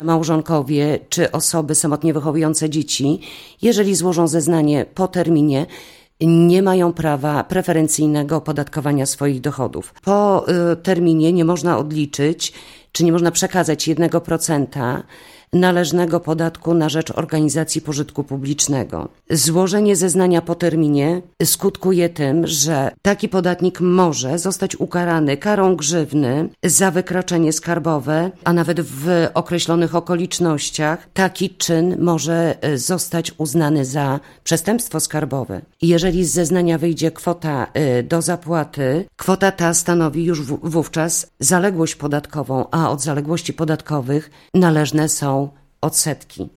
Małżonkowie czy osoby samotnie wychowujące dzieci, jeżeli złożą zeznanie po terminie, nie mają prawa preferencyjnego opodatkowania swoich dochodów. Po terminie nie można odliczyć, czy nie można przekazać 1% należnego podatku na rzecz organizacji pożytku publicznego. Złożenie zeznania po terminie skutkuje tym, że taki podatnik może zostać ukarany karą grzywny za wykroczenie skarbowe, a nawet w określonych okolicznościach taki czyn może zostać uznany za przestępstwo skarbowe. Jeżeli z zeznania wyjdzie kwota do zapłaty, kwota ta stanowi już wówczas zaległość podatkową, a od zaległości podatkowych należne są odsetki.